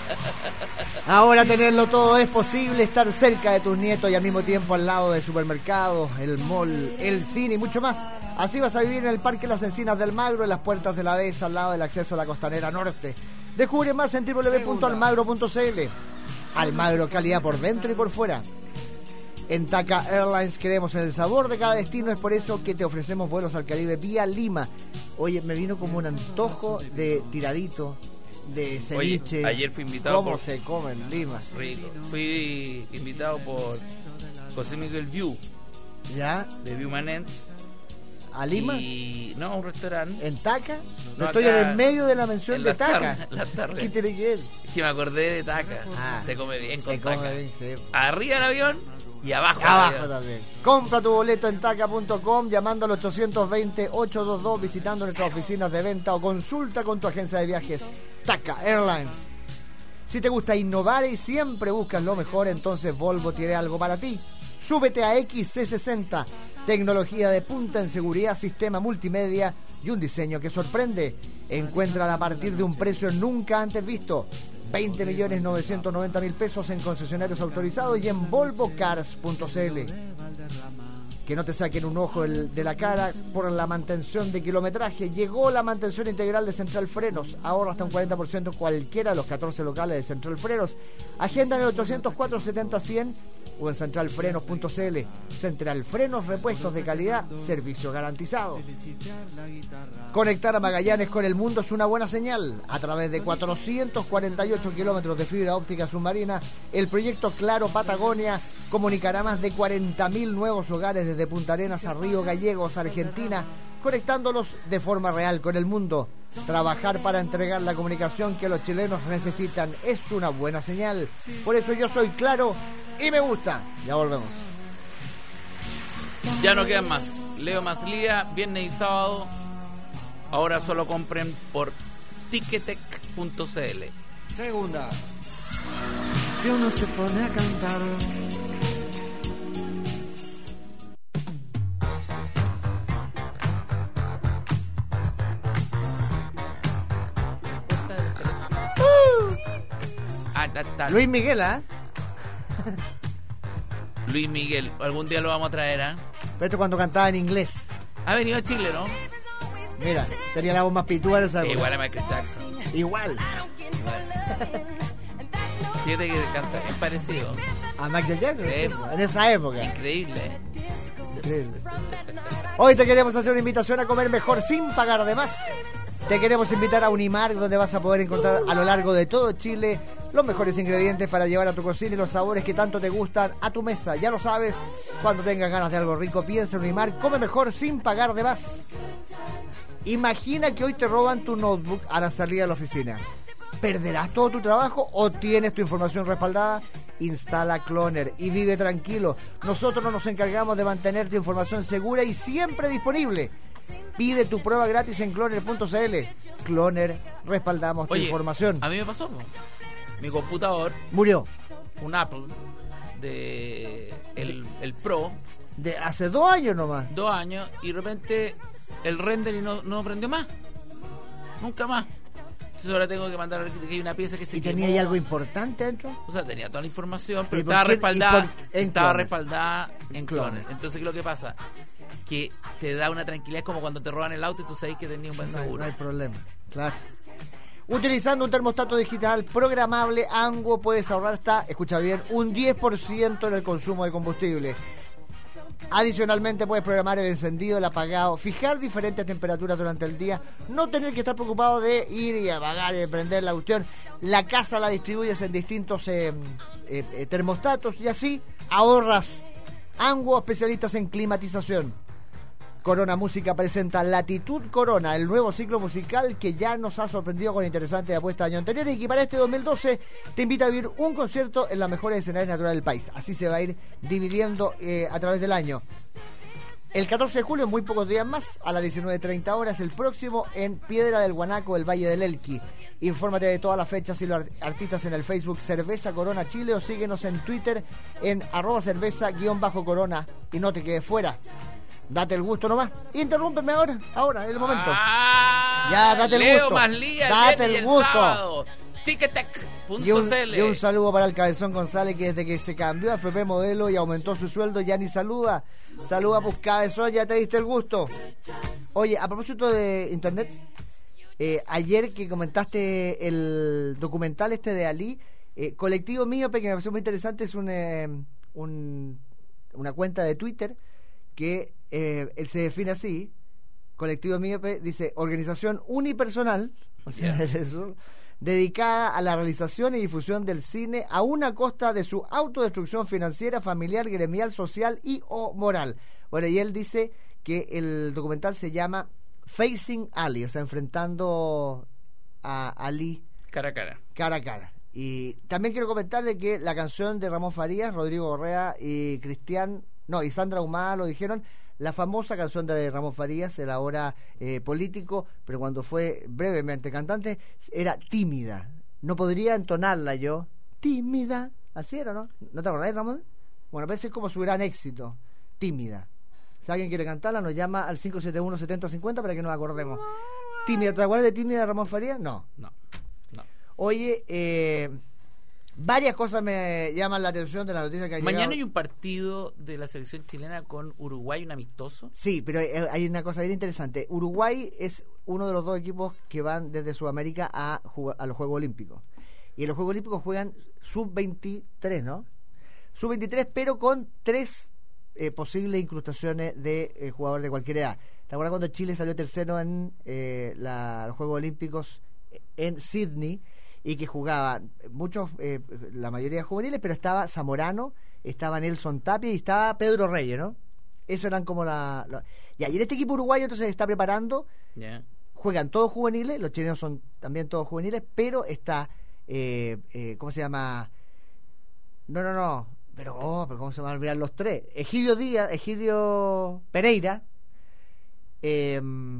Ahora tenerlo todo es posible, estar cerca de tus nietos y al mismo tiempo al lado de supermercados, el mall, el cine y mucho más. Así vas a vivir en el Parque Las Encinas del Magro, en las puertas de la dehesa, al lado del acceso a la Costanera Norte. Descubre más en doble u doble u doble u punto almagro punto cl. Almagro, calidad por dentro y por fuera. En TACA Airlines creemos en el sabor de cada destino, es por eso que te ofrecemos vuelos al Caribe vía Lima. Oye, me vino como un antojo de tiradito, de ceviche.
Oye, ayer fui invitado
¿Cómo
por...
se come en Lima?
Rico. Fui invitado por José Miguel View,
¿Ya?
de View Manent.
¿A Lima?
Y... No, a un restaurante.
¿En Taca?
No,
Estoy
acá,
en el medio de la mención
en
de
la
Taca.
tarde, en la tarde.
¿Qué tiene que ver?
Es que me acordé de Taca.
Ah.
Se come bien con
Se come
Taca.
bien, sí.
Arriba el avión y abajo, el
Abajo
avión.
también. Compra tu boleto en taca punto com llamando al ochocientos veinte, ochocientos veintidós, visitando nuestras oficinas de venta o consulta con tu agencia de viajes TACA Airlines. Si te gusta innovar y siempre buscas lo mejor, entonces Volvo tiene algo para ti. Súbete a X C sesenta, tecnología de punta en seguridad, sistema multimedia y un diseño que sorprende. Encuéntrala a partir de un precio nunca antes visto. veinte millones novecientos noventa mil pesos en concesionarios autorizados y en volvo cars punto cl. Que no te saquen un ojo el, de la cara por la mantención de kilometraje. Llegó la mantención integral de Central Frenos. Ahorra hasta un cuarenta por ciento en cualquiera de los catorce locales de Central Frenos. Agenda en el ochocientos cuatro setenta cien o en central frenos punto cl. Central Frenos, repuestos de calidad, servicio garantizado. Conectar a Magallanes con el mundo es una buena señal. A través de cuatrocientos cuarenta y ocho kilómetros de fibra óptica submarina, el proyecto Claro Patagonia comunicará más de cuarenta mil nuevos hogares desde Punta Arenas a Río Gallegos, Argentina, conectándolos de forma real con el mundo. Trabajar para entregar la comunicación que los chilenos necesitan es una buena señal. Por eso yo soy Claro y me gusta. Ya volvemos.
Ya no quedan más. Leo más Lía, viernes y sábado. Ahora solo compren por ticketek punto cl.
Segunda.
Si uno se pone a cantar,
Ah, ta, ta.
Luis Miguel, ¿ah? ¿eh?
Luis Miguel, algún día lo vamos a traer, ¿ah?
Pero esto cuando cantaba en inglés.
Ha venido a Chile, ¿no?
Mira, tenía la voz más pitúa de esa época.
Igual a Michael Jackson.
Igual.
Fíjate que canta, es parecido.
A Michael Jackson,
Sí.
sí, en esa época.
Increíble, ¿eh?
Increíble. Hoy te queremos hacer una invitación a comer mejor sin pagar de más. Te queremos invitar a Unimar, donde vas a poder encontrar a lo largo de todo Chile los mejores ingredientes para llevar a tu cocina y los sabores que tanto te gustan a tu mesa. Ya lo sabes, cuando tengas ganas de algo rico, piensa en Unimar, come mejor sin pagar de más. Imagina que hoy te roban tu notebook a la salida de la oficina. ¿Perderás todo tu trabajo o tienes tu información respaldada? Instala Cloner y vive tranquilo. Nosotros nos encargamos de mantener tu información segura y siempre disponible. Pide tu prueba gratis en cloner punto cl. Cloner, respaldamos tu
Oye,
información.
a mí me pasó, ¿no? Mi computador,
Murió.
un Apple de el, el Pro,
De hace dos años nomás.
dos años, y de repente el rendering no, no prendió más. Nunca más. Entonces ahora tengo que mandar que hay una pieza que se
¿Y tenía
quemó.
ahí algo importante dentro?
O sea, tenía toda la información, pero
¿Y por
estaba
qué-
respaldada,
y por- en
estaba
Cloner?
respaldada en
Cloner.
Cloner. Entonces, ¿qué es lo que pasa? Que te da una tranquilidad, es como cuando te roban el auto y tú sabes que tenías un buen
No hay,
seguro.
no hay problema. Claro. Utilizando un termostato digital programable Anguo puedes ahorrar hasta, escucha bien, un diez por ciento en el consumo de combustible. Adicionalmente puedes programar el encendido, el apagado, fijar diferentes temperaturas durante el día, no tener que estar preocupado de ir y apagar y prender la cuestión. La casa la distribuyes en distintos eh, eh, eh, termostatos y así ahorras. Anguo, especialistas en climatización. Corona Música presenta Latitud Corona, el nuevo ciclo musical que ya nos ha sorprendido con interesantes apuestas de año anterior y que para este dos mil doce te invita a vivir un concierto en los mejores escenarios naturales del país. Así se va a ir dividiendo eh, a través del año. El catorce de julio, en muy pocos días más, a las diecinueve treinta horas, el próximo en Piedra del Guanaco, el Valle del Elqui. Infórmate de todas las fechas y los artistas en el Facebook Cerveza Corona Chile o síguenos en Twitter en arroba cerveza guión bajo corona y no te quedes fuera. Date el gusto nomás. Interrúmpeme ahora, ahora, es el momento.
Ah,
ya, date el
Leo
gusto.
Maslía,
date
el
el gusto.
Ticketek punto
Y un,
c l.
y un saludo para el Cabezón González, que desde que se cambió a F P Modelo y aumentó su sueldo ya ni saluda. Saluda pues Cabezón, ya te diste el gusto. Oye, a propósito de internet, eh, ayer que comentaste el documental este de Ali, eh, Colectivo Míope, que me pareció muy interesante, es un, eh, un una cuenta de Twitter que eh, él se define así. Colectivo Míope dice organización unipersonal, o sea, yeah. es eso, dedicada a la realización y difusión del cine a una costa de su autodestrucción financiera, familiar, gremial, social y o moral. Bueno, y él dice que el documental se llama Facing Ali, o sea, enfrentando a Ali
cara a cara.
Cara a cara. Y también quiero comentarle que la canción de Ramón Farías, Rodrigo Correa y Cristian, no, y Sandra Humada lo dijeron, la famosa canción de Ramón Farías, el ahora eh, político, pero cuando fue brevemente cantante, era tímida. No podría entonarla yo. Tímida. Así era, ¿no? ¿No te acordás, Ramón? Bueno, parece como su gran éxito. Tímida. Si alguien quiere cantarla, nos llama al cinco siete uno, siete cero cinco cero para que nos acordemos. Tímida. ¿Te acuerdas de Tímida de Ramón Farías? No.
No. no.
Oye, eh... varias cosas me llaman la atención de la noticia que ha
Mañana
llegado.
Hay un partido de la selección chilena con Uruguay, un amistoso.
Sí, pero hay una cosa bien interesante. Uruguay es uno de los dos equipos que van desde Sudamérica a, jugar, a los Juegos Olímpicos. Y en los Juegos Olímpicos juegan sub veintitrés, ¿no? sub veintitrés, pero con tres eh, posibles incrustaciones de eh, jugadores de cualquier edad. ¿Te acuerdas cuando Chile salió tercero en eh, la, los Juegos Olímpicos en Sydney? Y que jugaban muchos, eh, la mayoría juveniles, pero estaba Zamorano, estaba Nelson Tapia y estaba Pedro Reyes, ¿no? Eso eran como la... la... Ya, y en este equipo uruguayo entonces se está preparando,
yeah.
juegan todos juveniles, los chilenos son también todos juveniles, pero está, eh, eh, ¿cómo se llama? No, no, no, pero, oh, pero ¿cómo se van a olvidar los tres? Egidio Díaz, Egidio Pereira, eh,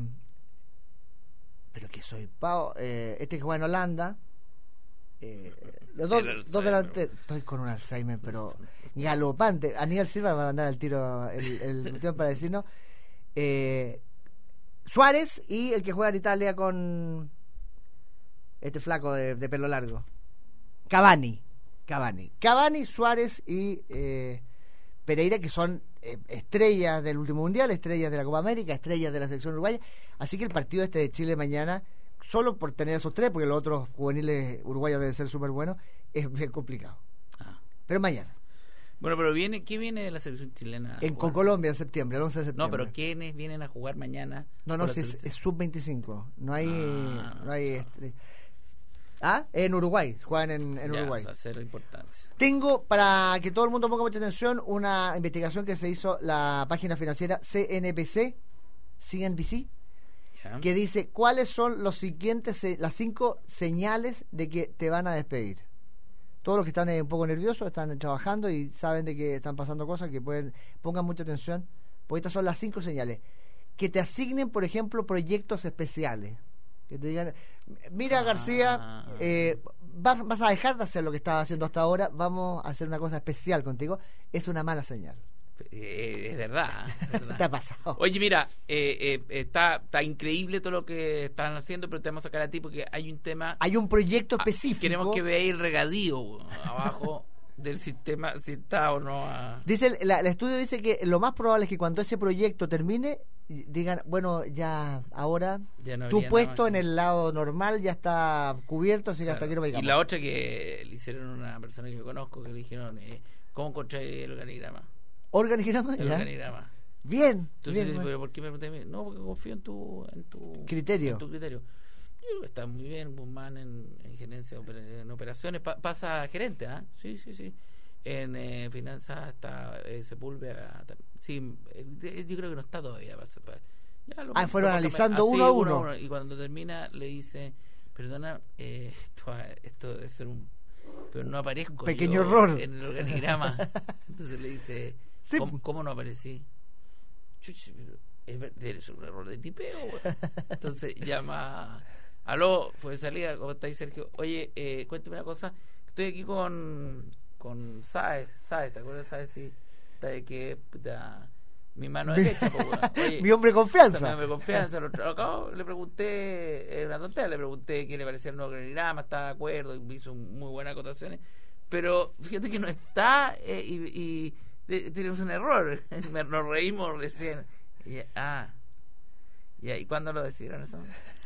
pero que soy Pau, eh, este que juega en Holanda, Eh, los dos, dos delanteros. Estoy con un Alzheimer, pero galopante. Aníbal Silva me va a mandar el tiro el, el cuestión para decirnos. Eh, Suárez y el que juega en Italia con este flaco de, de pelo largo. Cavani. Cavani. Cavani, Suárez y eh, Pereira, que son eh, estrellas del último mundial, estrellas de la Copa América, estrellas de la selección uruguaya. Así que el partido este de Chile mañana, solo por tener esos tres, porque los otros juveniles uruguayos deben ser súper buenos, es bien complicado. Ah. Pero mañana.
Bueno, pero viene, ¿qué viene de la selección chilena?
En, con Colombia en septiembre, el once de septiembre.
No, pero ¿quiénes vienen a jugar mañana?
No, no, si es, es sub veinticinco. No hay... Ah, no, no hay este... Ah, en Uruguay, juegan en, en
ya,
Uruguay.
O sea, cero importancia.
Tengo, para que todo el mundo ponga mucha atención, una investigación que se hizo la página financiera C N B C, C N B C, que dice cuáles son los siguientes, las cinco señales de que te van a despedir. Todos los que están un poco nerviosos están trabajando y saben de que están pasando cosas, que pueden, pongan mucha atención, porque estas son las cinco señales. Que te asignen, por ejemplo, proyectos especiales. Que te digan, mira ah. García, eh, vas, vas a dejar de hacer lo que estabas haciendo hasta ahora, vamos a hacer una cosa especial contigo. Es una mala señal.
Eh, es verdad, es verdad.
Te ha pasado.
Oye, mira, eh, eh, está, está increíble todo lo que están haciendo, pero te vamos a sacar a ti porque hay un tema.
Hay un proyecto específico.
Ah, queremos que veáis regadío abajo del sistema, si está o no. A...
Dice el, el estudio dice que lo más probable es que cuando ese proyecto termine, digan, bueno, ya ahora ya no tu puesto en el lado normal ya está cubierto, así que claro. Hasta quiero
Y la otra que le hicieron a una persona que yo conozco, que le dijeron, eh, ¿cómo encontré el organigrama?
¿Organigrama?
El
Ya.
organigrama.
Bien.
Entonces,
bien,
¿pero ¿por qué me pregunté a mí? No, porque confío en tu, en tu
Criterio.
En tu criterio. Yo digo, está muy bien, Guzmán en, en gerencia, en operaciones, pa- pasa a gerente, ¿ah? Sí, sí, sí. En eh, finanzas está eh, Sepúlveda. ta- Sí, eh, yo creo que no está todavía. pa- pa- ya lo-
Ah, fueron
lo-
analizando
así,
uno a uno.
Y cuando termina le dice, perdona, eh, esto, esto debe ser un... Pero no aparezco.
Pequeño
yo
error.
En el organigrama. Entonces le dice,
Sí.
¿cómo, cómo no aparecí? Chuch, pero es ver- debe ser un error de tipeo, güey. Entonces llama, aló, fue de salida, ¿cómo estáis, Sergio? Oye, eh, cuéntame una cosa, estoy aquí con con Saez, Saez, ¿te acuerdas, Saez? Sí, está de que, puta, mi mano derecha, pues, weón. Oye,
Mi hombre de confianza.
mi hombre de confianza, lo tra- acabo, le pregunté, eh, una tontería, le pregunté qué le parecía el nuevo organigrama, estaba de acuerdo, y me hizo muy buenas acotaciones, pero fíjate que no está, eh, y, y te- tenemos un error, Me- nos reímos recién. Y, ah, ya, ¿y cuándo lo decidieron eso?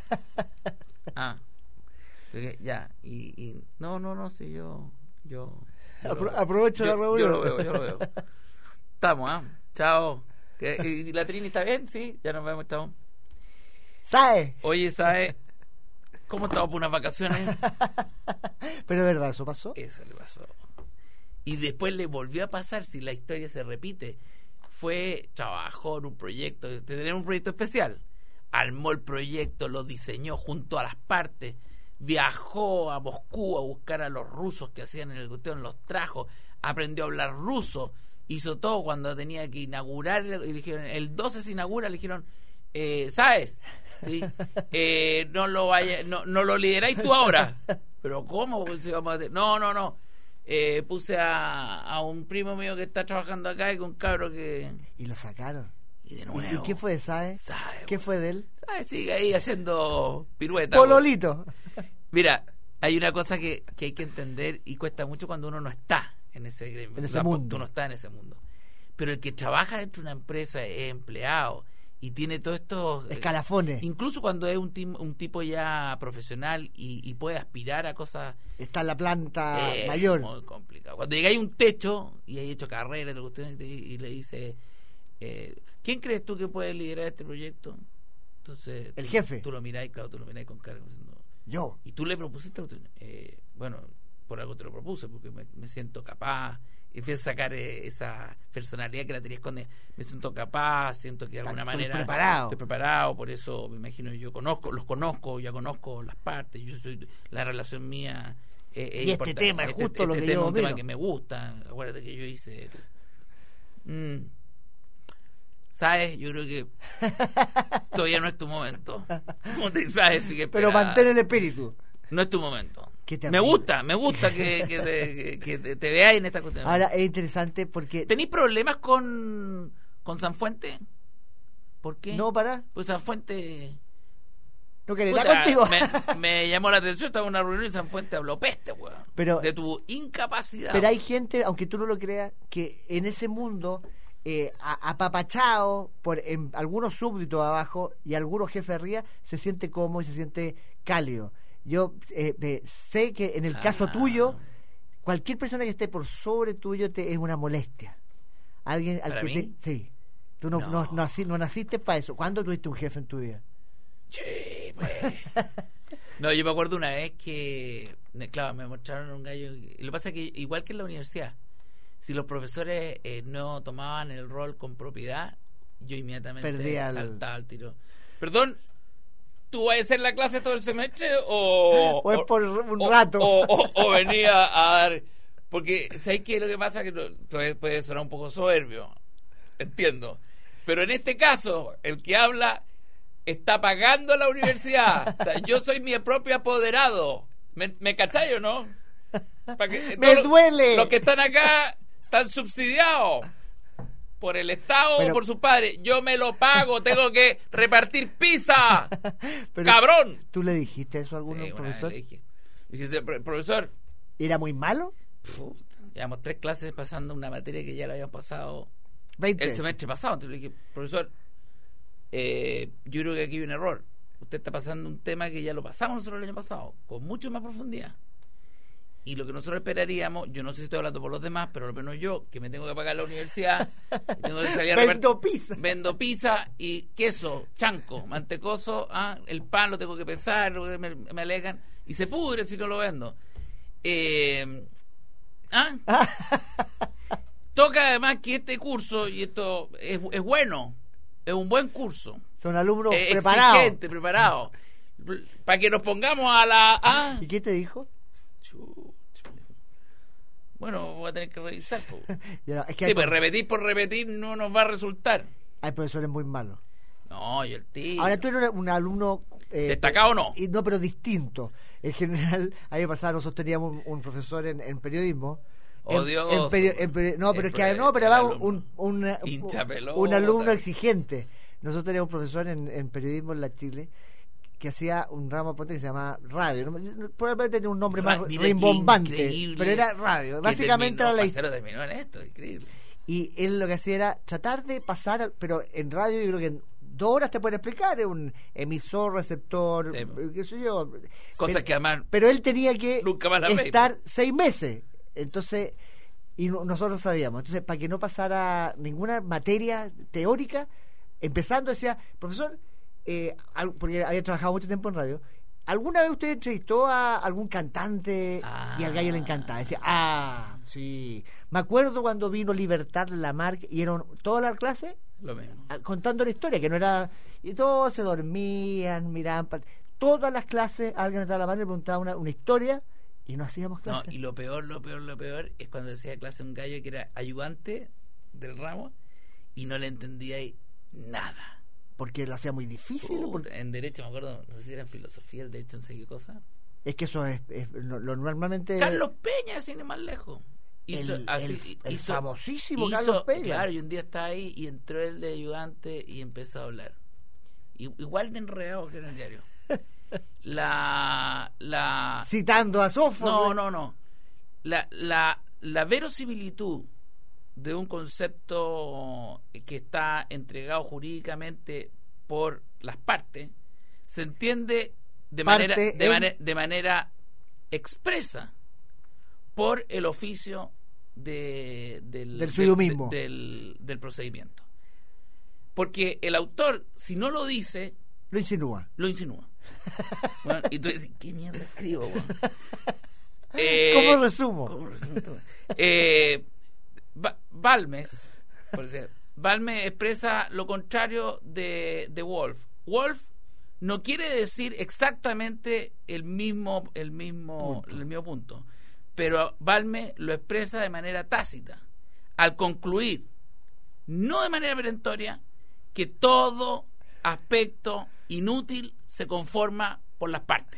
Ah, porque, ya, y, y no, no, no, sí, yo, yo, yo lo
Apro-
veo.
aprovecho
Yo-
la reunión.
Yo lo veo, yo lo veo. Estamos, ¿ah? Chao. ¿Qué- ¿Y la Trini está bien? Sí, ya nos vemos, chao.
¿Sabe?
Oye, ¿sabes cómo estamos por unas vacaciones?
Pero es verdad, ¿eso pasó?
Eso le pasó. Y después le volvió a pasar, si la historia se repite. Fue, trabajó en un proyecto, tenía un proyecto especial. Armó el proyecto, lo diseñó junto a las partes. Viajó a Moscú a buscar a los rusos que hacían el cuestión, los trajo. Aprendió a hablar ruso. Hizo todo cuando tenía que inaugurar. Y dijeron, el doce se inaugura, le dijeron, eh, ¿sabes? ¿Sí? Eh, no lo vaya, no, no lo lideráis tú ahora. Pero ¿cómo? Pues, si vamos a hacer? No, no, no. Eh, puse a, a un primo mío que está trabajando acá y con un cabro que...
Y lo sacaron.
Y de
¿Y,
nuevo.
y qué fue, sabe?
¿Sabe,
¿Qué
güey?
fue de él?
¿Sabes? Sigue ahí haciendo piruetas. güey.
Pololito.
Mira, hay una cosa que, que hay que entender y cuesta mucho cuando uno no está en ese gremio.
En ese
O sea,
mundo.
Tú no estás en ese mundo. Pero el que trabaja dentro de una empresa es empleado y tiene todo esto...
Escalafones.
Incluso cuando es un, tim- un tipo ya profesional y, y puede aspirar a cosas...
Está en la planta
es
mayor.
muy complicado. Cuando llegáis a un techo y hay hecho carrera y, todo, y, y le dice... Eh, ¿quién crees tú que puede liderar este proyecto? Entonces...
El
tú-
jefe.
Tú lo miráis, claro, tú lo miráis con cara. Diciendo,
Yo.
y tú le propusiste, eh, bueno, por algo te lo propuse, porque me, me siento capaz, y empiezas a sacar eh, esa personalidad que la tenías con, me siento capaz, siento que de alguna
Estoy
manera
preparado.
estoy preparado, por eso me imagino yo conozco, los conozco, ya conozco las partes, yo soy, la relación mía eh, es
Y este
importante.
tema es
Este-
justo
este
lo que
tema
yo
es un tema
domino.
que me gusta, acuérdate que yo hice... Mm, ¿sabes? Yo creo que todavía no es tu momento. ¿Cómo te sabes? Sí que
Pero
espera-
mantén el espíritu.
no es tu momento.
Qué
Me
terrible.
gusta, me gusta que, que te, que- que te, te veáis en esta cuestión.
Ahora es interesante porque...
¿Tenéis problemas con, con Sanfuente? ¿Por qué?
No, para.
Pues Sanfuente...
No quería
Puta,
contigo.
me, me llamó la atención, estaba en una reunión y Sanfuente habló peste, weón.
Pero-
de tu incapacidad.
Pero hay gente, aunque tú no lo creas, que en ese mundo, eh, a- apapachado por en, algunos súbditos abajo y algunos jefes arriba, se siente cómodo y se siente cálido. Yo eh, eh, sé que en el caso
Ah.
tuyo, cualquier persona que esté por sobre tuyo te, es una molestia. Alguien al
¿Para
que
mí?
te- sí. Tú no,
No.
no. no naci- no naciste para eso. ¿Cuándo tuviste un jefe en tu vida?
Sí, pues. No, yo me acuerdo una vez que, me- claro, me mostraron un gallo. Y lo que pasa es que, igual que en la universidad, si los profesores eh, no tomaban el rol con propiedad, yo inmediatamente
Perdía el-
saltaba al tiro. Perdón, ¿tú vas a hacer la clase todo el semestre o,
O es por un
o-
rato.
O, o- o venía a dar. Porque, ¿sabes qué? Lo que pasa es que no- puede, puede sonar un poco soberbio. Entiendo. Pero en este caso, el que habla está pagando la universidad. O sea, yo soy mi propio apoderado. ¿Me, me cachai o no? Pa' que-
¡Me
todos los-
duele!
Los que están acá están subsidiados por el Estado
Pero-
o por sus padres. Yo me lo pago, tengo que repartir pizza.
Pero,
¡Cabrón!
¿Tú le dijiste eso a algún
Sí, una vez
profesor?
le dije. Y dice, "Pro- profesor,
¿Era muy malo?
puta, llevamos tres clases pasando una materia que ya la habíamos pasado
veinte.
el semestre pasado". Entonces le dije, profesor, eh, yo creo que aquí hay un error. Usted está pasando un tema que ya lo pasamos nosotros el año pasado, con mucho más profundidad. y lo que nosotros esperaríamos, yo no sé si estoy hablando por los demás, pero al menos yo, que me tengo que pagar la universidad, tengo que salir a
Vendo
repartir-
pizza.
vendo pizza y queso, chanco, mantecoso, ah, el pan lo tengo que pesar, me, me alegan, y se pudre si no lo vendo. Eh, ¿ah? Toca además que este curso, y esto es, es bueno, es un buen curso,
Son alumnos
es
preparados.
exigente, preparado, para que nos pongamos a la... ah,
¿Y qué te dijo?
chu- chu. Bueno, voy a tener que revisar. po.
Ya, es que
Sí,
hay,
pues
profe-
repetir por repetir no nos va a resultar.
hay profesores muy malos.
No, yo el tío.
Ahora tú eres un, un alumno... eh,
¿Destacado o no?
y no, pero distinto. En general, a mí me pasaba, nosotros teníamos un, un profesor en, en periodismo. En-
Odioso.
en peri- en peri- no, pero
El
es que
pre-
no, pero
el
era
alumno.
un, un, un,
Hincha pelota.
un alumno exigente. Nosotros teníamos un profesor en, en periodismo en la Chile que hacía un ramo ponte, que se llamaba radio. ¿no? Probablemente tenía un nombre
Ra-
más
mira qué
rimbombante,
increíble
pero era radio.
que
Básicamente
terminó,
era la
Marcelo terminó en esto, increíble.
y él lo que hacía era tratar de pasar, al- pero en radio yo creo que en dos horas te pueden explicar, es un emisor, receptor,
Sí.
eh, qué sé yo.
Cosas
pero,
que además
pero él tenía que
nunca más la ve.
estar seis meses. Entonces, y no- nosotros sabíamos. Entonces, para que no pasara ninguna materia teórica, empezando decía, profesor, eh, al- porque había trabajado mucho tiempo en radio, ¿alguna vez usted entrevistó a algún cantante y al gallo le encantaba? Decía, ah, sí. Me acuerdo cuando vino Libertad Lamarque y eran toda la clase
Lo mismo.
ah, contando la historia, que no era... Y todos se dormían, miraban... pa- Todas las clases, alguien estaba la mano le preguntaba una, una historia y no hacíamos
No,
clases.
y lo peor, lo peor, lo peor es cuando decía clase un gallo que era ayudante del ramo y no le entendía ahí nada.
Porque lo hacía muy difícil.
Puta,
porque-
en derecho, me acuerdo, no sé si era en filosofía, el derecho, no sé qué cosa.
Es que eso es, es lo, lo normalmente...
Carlos Peña, sin ir más lejos. Hizo,
El-
así,
el- el
hizo-
famosísimo
hizo-
Carlos Peña.
Claro, y un día estaba ahí y entró el de ayudante y empezó a hablar. I- igual de enredado que en el diario. La... la
Citando a Sófocles.
no, no, no. La, la, la verosimilitud de un concepto que está entregado jurídicamente por las partes se entiende de
Parte
manera de,
en-
mane- de manera expresa por el oficio de, del,
Del suyo
de-
mismo.
de- del, del procedimiento, porque el autor, si no lo dice,
Lo insinúa.
lo insinúa. Bueno, y tú dices, ¿qué mierda escribo? weón? Eh,
¿Cómo resumo?
¿Cómo resumo todo? Eh, Ba- Balmes, por decir, Balmes expresa lo contrario de, de Wolf. Wolf no quiere decir exactamente el mismo, el mismo,
Punto.
el mismo punto, pero Balmes lo expresa de manera tácita, al concluir, no de manera perentoria, que todo aspecto inútil se conforma por las partes.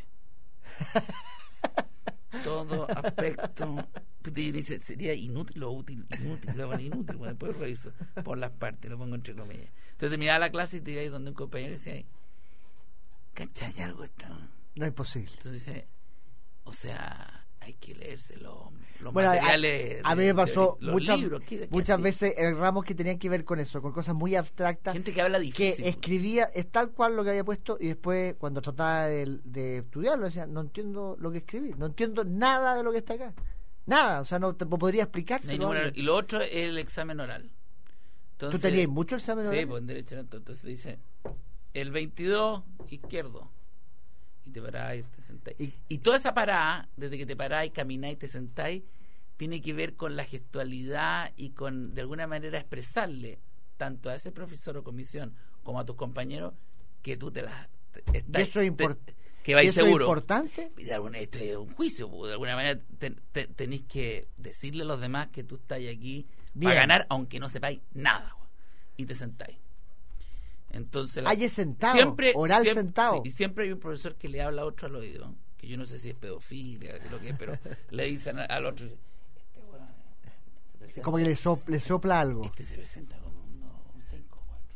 Todo aspecto dice, sería inútil o útil, inútil, lo llaman inútil, bueno, después lo reviso por las partes, lo pongo entre comillas. Entonces terminaba la clase y te iba ahí donde un compañero y decía, ¿cachai algo está?
No es posible.
Entonces dice, o sea, hay que leerse los, los
Bueno, a,
materiales.
a
de-
mí me pasó
de- los
muchas,
libros, ¿qué- qué
muchas
así?
veces en ramos que tenían que ver con eso, con cosas muy abstractas.
Gente que habla
que
difícil.
escribía, es tal cual lo que había puesto, y después cuando trataba de, de estudiarlo decía, no entiendo lo que escribí, no entiendo nada de lo que está acá, nada, o sea, no te no podría
No hay
explicárselo.
ninguna- y lo otro es el examen oral. Entonces,
¿Tú tenías mucho examen
Sí,
oral?
pues en derecho, entonces dice el veintidós izquierdo y te parás y te sentáis.
Y-
Y, toda esa parada, desde que te paráis, camináis y te sentáis, tiene que ver con la gestualidad y con, de alguna manera, expresarle tanto a ese profesor o comisión como a tus compañeros que tú te las... te-
¿Y
estás-
eso es,
te-
import-
que
¿y
vais
eso es
seguro.
importante?
Y de alguna- esto es un juicio, pues, de alguna manera te- te- tenéis que decirle a los demás que tú estás aquí
Bien.
para ganar, aunque no sepáis nada, güey. Y te sentáis. Entonces, la-
Hay es sentado,
siempre,
oral
siempre-
sentado.
sí, y siempre hay un profesor que le habla a otro al oído, que yo no sé si es pedofilia, que lo que es, pero le dicen al otro, este weón se presenta-
Como que le, sop- le sopla algo.
este se presenta como un cinco cuatro.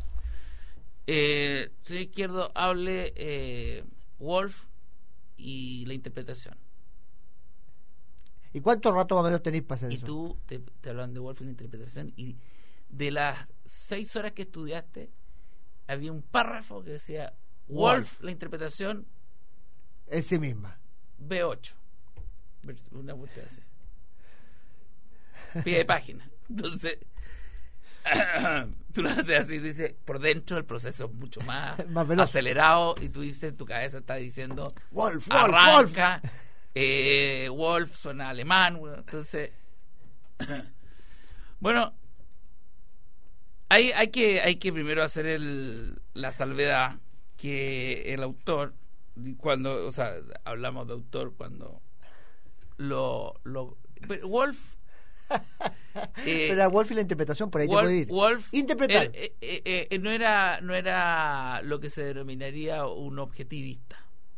Eh, señor Izquierdo, hable eh, Wolf y la interpretación.
¿Y cuánto rato más o menos tenéis para hacer
Y
eso?
tú te, te hablan de Wolf y la interpretación, y de las seis horas que estudiaste, había un párrafo que decía Wolf,
Wolf.
la interpretación
En sí misma.
B ocho. una búsqueda así. Pie de página. Entonces, tú lo haces así, dice, por dentro el proceso es mucho más,
más veloz,
acelerado, y tú dices, tu cabeza está diciendo,
Wolf, Wolf,
arranca, Wolf, eh, Wolf suena alemán, entonces, bueno, hay, hay que hay que primero hacer el, la salvedad que el autor, cuando, o sea, hablamos de autor cuando lo, lo Wolf
eh, pero era Wolf y la interpretación, por ahí
Wolf,
te puede ir.
Wolf
interpretar.
Era, eh, eh, eh, no era no era lo que se denominaría un objetivista.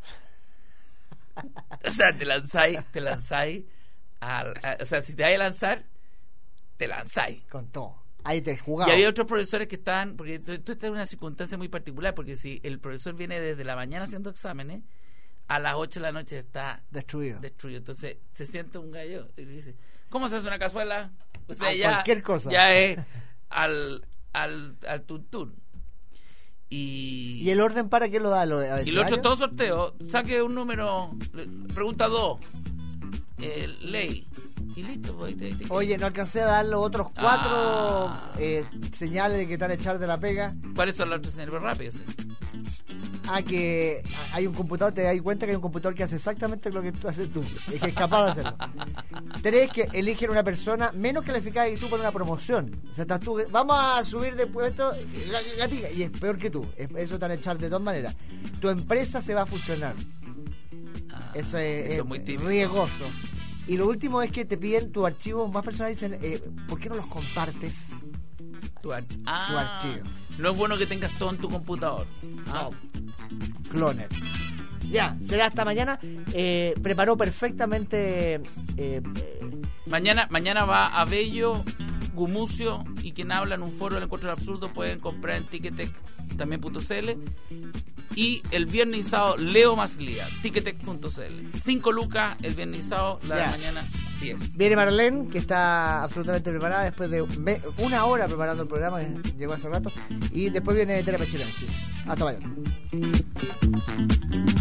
O sea, te lanzáis, te lanzáis, al, a, o sea, si te vas a lanzar, te lanzáis.
Con todo. Ahí te jugaba.
Y había otros profesores que estaban, porque tú, tú estás en una circunstancia muy particular, porque si el profesor viene desde la mañana haciendo exámenes, a las ocho de la noche está
destruido.
destruido. Entonces se siente un gallo y dice, ¿cómo se hace una cazuela? O sea,
a
ya,
cualquier cosa.
Ya es al, al, al tuntún. Y,
¿Y el orden para qué lo da? ¿Lo,
y el otro todo sorteo, saque un número, pregunta dos, eh, ley, y listo. Pues, te, te, te.
Oye, no alcancé a dar los otros cuatro
ah.
eh, señales de que están echar de la pega.
¿Cuáles son las otras señales? Rápido, sí.
Ah, que hay un computador, te das cuenta que hay un computador que hace exactamente lo que tú haces tú, es que es capaz de hacerlo. Tenés que elegir una persona menos calificada que tú para una promoción. O sea, estás tú, vamos a subir de puesto, gatita, y es peor que tú. Eso te van a echar de todas maneras. Tu empresa se va a fusionar.
Ah,
eso es,
eso
es
es muy típico.
riesgoso. Y lo último es que te piden tus archivos más personales, dicen, eh, ¿por qué no los compartes?
Tu, arch ah,
tu archivo.
No es bueno que tengas todo en tu computador. Ah.
No. Cloner. Ya, será hasta mañana. Eh, preparó perfectamente. Eh, eh,
mañana mañana va a Bello, Gumucio y quien habla en un foro del Encuentro del Absurdo. Pueden comprar en Ticketek también punto c l. Y el viernes y sábado, Leo más Lía, Ticketek punto c l. cinco lucas el viernes y sábado, la
ya.
de mañana diez.
Viene Marlene, que está absolutamente preparada después de una hora preparando el programa, que llegó hace rato. Y después viene Tere Pachilensi. Hasta mañana.